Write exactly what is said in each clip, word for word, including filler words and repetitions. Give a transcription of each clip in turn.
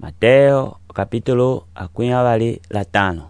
Mateo kapitulo akwinavali la tano.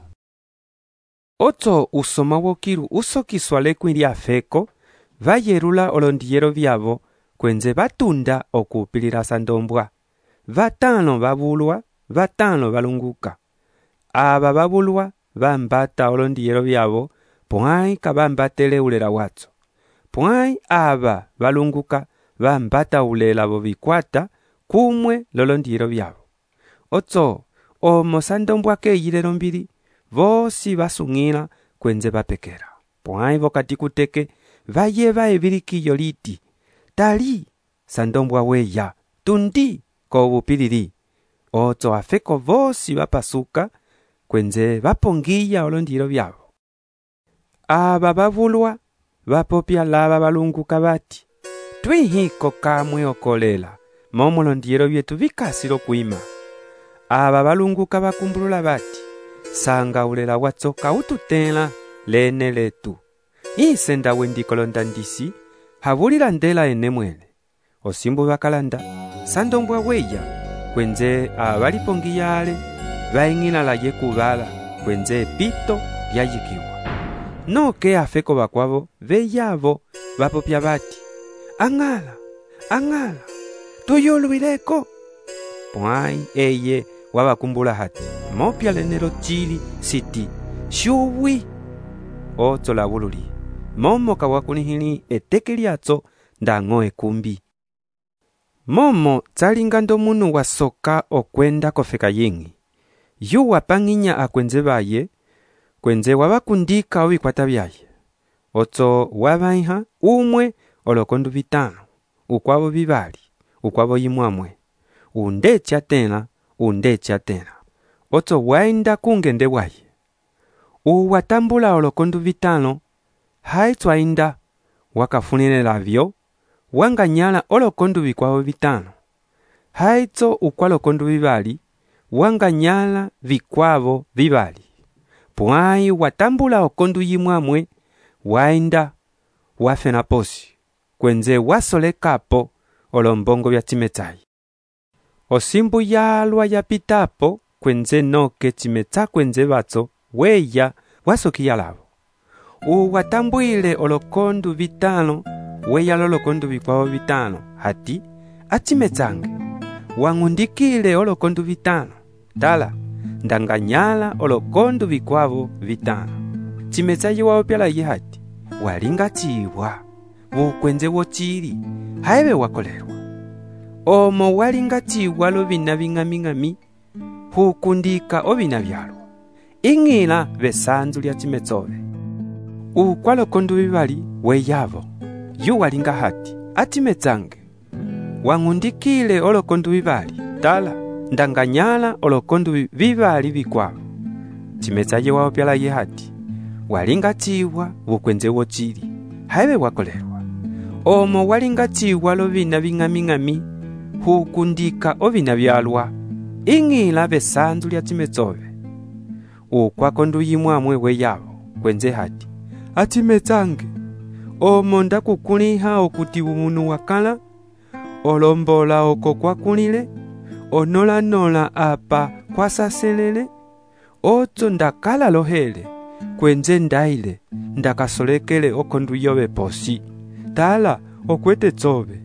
Otso usoma wokiru usokiswa lekwin lyafeko vayerula olondiyero vyavo kwenze batunda okupilira sandombwa. Vatano babulwa, vatano balunguka. Aba babulwa bambata olondiyero vyavo pwai kabambatele ulela watso. Pwai aba balunguka bambata ulela bobikwata kumwe lolondiyero vyavo. Otso omo sandombwa keyilelo mbili vosi basung'ila kwenze bapekera. Pwai vokati kuteke vayeva ebilikiyo liti tali sandombwa weya tundi ko bupilili. Otso afeko vosi bapasuka kwenze bapongiya olondiyero vyavo. Aba babulwa bapopya laba balunguka bati twihiko kamwe okolela momo olondiyero byetu bikasilo kuima. Aba balunguka bakumbulula bati sanga ulela watso kaututela lene letu. Isenda wendikolonda ndisi habulila ndela ene mwene. Osimbu bakalanda sandombwa weya kwenze abalipongiyale baing'ila la yekubala kwenze pito byayikiwa. Noke afeko bakwabo beyavo bapopya bati ang'ala ang'ala tuyolwileko. Pwai eye wabakumbula hati mopya lenero chili siti shuwi. Otso la bululi momo kawakunihili eteke lyatso ndang'o ekumbi. Momo tsalingando munu wasoka okwenda kofeka ying'i. Yu wapanginya akwenze baye kwenze wabakundika obikwata byaye. Otso wabaiha umwe olokondu bitano ukwabo bibali ukwabo yimwamwe undecha tena undecha tena. Otso waenda kungende bwaye uwatambula olokondu bitano haitwainda wakafunile lavyo wanganyala olokondu bikwabo bitano haitso ukwalokondu bibali wanganyala bikwabo bibali. Pwai watambula okondu yimwamwe waenda wafena posi kwenze wasolekapo olombongo bya timetai. Osimbu yalwa yapitapo kwenze noke timetsa kwenze batso weya wasokiya labo. Uwatambuile olokondu bitano weya lolokondu bikwabo bitano hati atimetsange wangundikile olokondu bitano tala ndanganyala olokondu bikwabo bitano. Timetsayi waopyala ye hati walingatiwa bukwenze wochili haibe wakolerwa. Omo walingatiwa lobina bing'aming'ami hukundika obina byalwa ing'ila besanzu lya timetsobe. Ukwalokondu bibali weyavo yu walinga hati atimetsange wangundikile olokondu bibali tala ndanganyala olokondu bibali bikwabo. Timetsaye waopyala ye hati walingatiwa bukwenze wochili haibe wakolerwa. Omo walingatiwa lobina bing'aming'ami hukundika obina byalwa ing'ila besanzu lya timetsobe. Ukwakondu yimwamwe weyavo kwenze hati atimetsange omo ndakukuliha okuti umunu wakala olombola oko kwakulile onola nola apa kwasaselele. Otso ndakala lohele kwenze ndaile ndakasolekele okondu yobe posi tala okwete tsobe.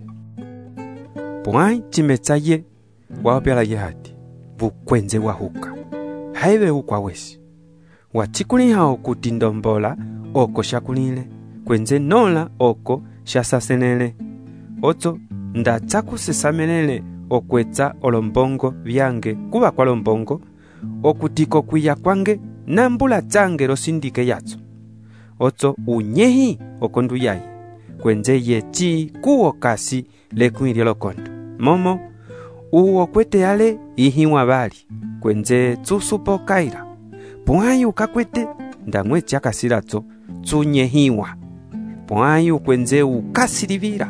Pwai timetsaye waopyala ye hati bukwenze wahuka haibe ukwa wesi watikuliha okuti ndombola oko shakulile kwenze nola oko shasasenele. Otso ndatsakusesamelele okwetsa olombongo byange kuba kwa lombongo okutiko kwiya kwange nambula tsange losindike yatso. Otso unyehi okondu yaye kwenze yechi kuwo kasi lekwili lokondu momo uwo kwete yale ihiwa bali kwenze tsusupo kaira. Pwai ukakwete ndang'we chakasilatso tsunyehiwa. Pwai ukwenze ukasilivira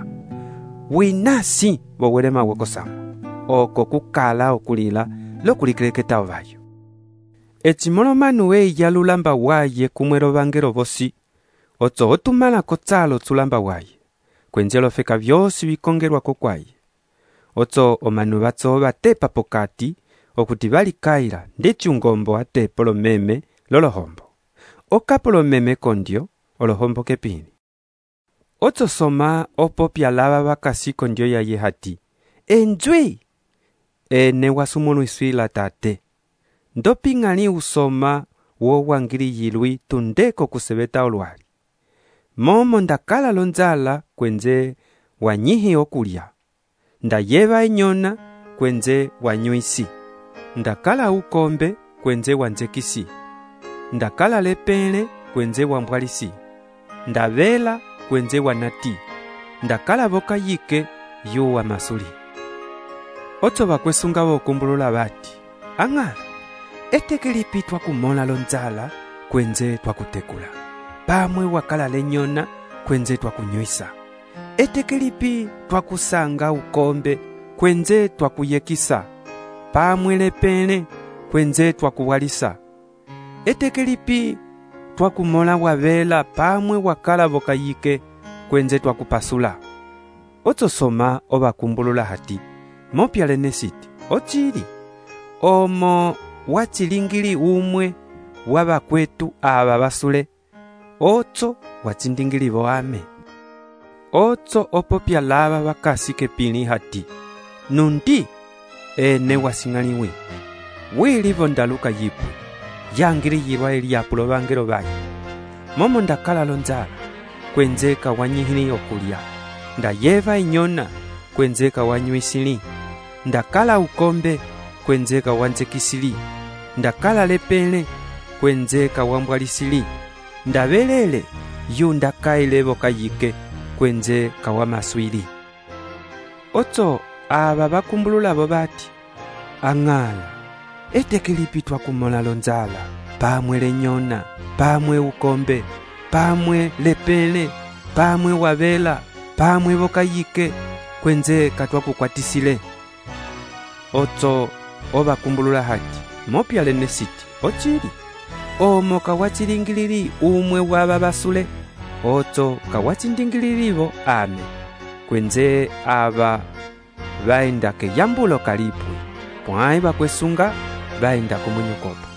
winasi bowelema wekosamo oko kukala okulila lokulikileketa obayo. Echimolomanu weya lulamba waye kumwelo bangero bosi. Otso otumala kotsalo tsulamba waye kwenze lofeka byosi bikongerwa kokwaye. Otso omanu batso batepa pokati okuti balikaila ndechungombo ate polomeme lolohombo. Oka polomeme kondyo olohombo kepini. Otso soma opopya lava bakasi kondyo ya yehati. Enjwi! Ene wasumunu iswila tate. Ndopingani usoma wo wangiri yilwi tundeko kusebeta olwali. Momo ndakala lonzala kwenze wanyihi okulya. Ndayeva enyona kwenze wanyuisi. Ndakala ukombe kwenze wanzekisi. Ndakala lepele kwenze wambwalisi. Ndavela kwenze wanati. Ndakala boka yike yu wa masuli. Otso bakwesunga bokumbulula bati. Angala, etekelipi twakumola lonzala kwenze twakutekula. Pamwe wakala lenyona kwenze twakunyuisa. Etekelipi twakusanga ukombe kwenze twakuyekisa. Pamwe lepele kwenze twakuwalisa. Etekelipi twakumola wavela pamwe wakala bokayike kwenze twakupasula. Otso soma obakumbulula hati. Mopya lenesiti. Ochili. Omo wachilingili umwe wabakwetu aba basule. Otso wachindingili boame. Otso opopya lava bakasi kepini hati. Nundi ene wasingaliwe. Wili bondaluka yipwe. Yangiri yirwa eliapulo bangero bayi. Momo ndakala lonzala kwenzeka wanyihini okulya. Ndayeva enyona kwenzeka wanyuisili. Ndakala ukombe kwenzeka wanzekisili. Ndakala lepele kwenzeka wambwalisili. Ndabelele yu ndakaile bokayike kwenzeka wamaswili. Otso aba bakumbulula bobati. Angala, etekelipi twakumola lonzala. Pamwe lenyona, pamwe ukombe, pamwe lepele, pamwe wavela, pamwe bokayike kwenzeka twakukwatisile. Otso obakumbulula hati. Mopya lenesiti. Ochili. Omo kawachilingilili umwe waba basule. Otso kawachindingililibo ame. Kwenze aba baenda ke yambulo kalipwe. Pwai bakwesunga baenda kumunyukopo.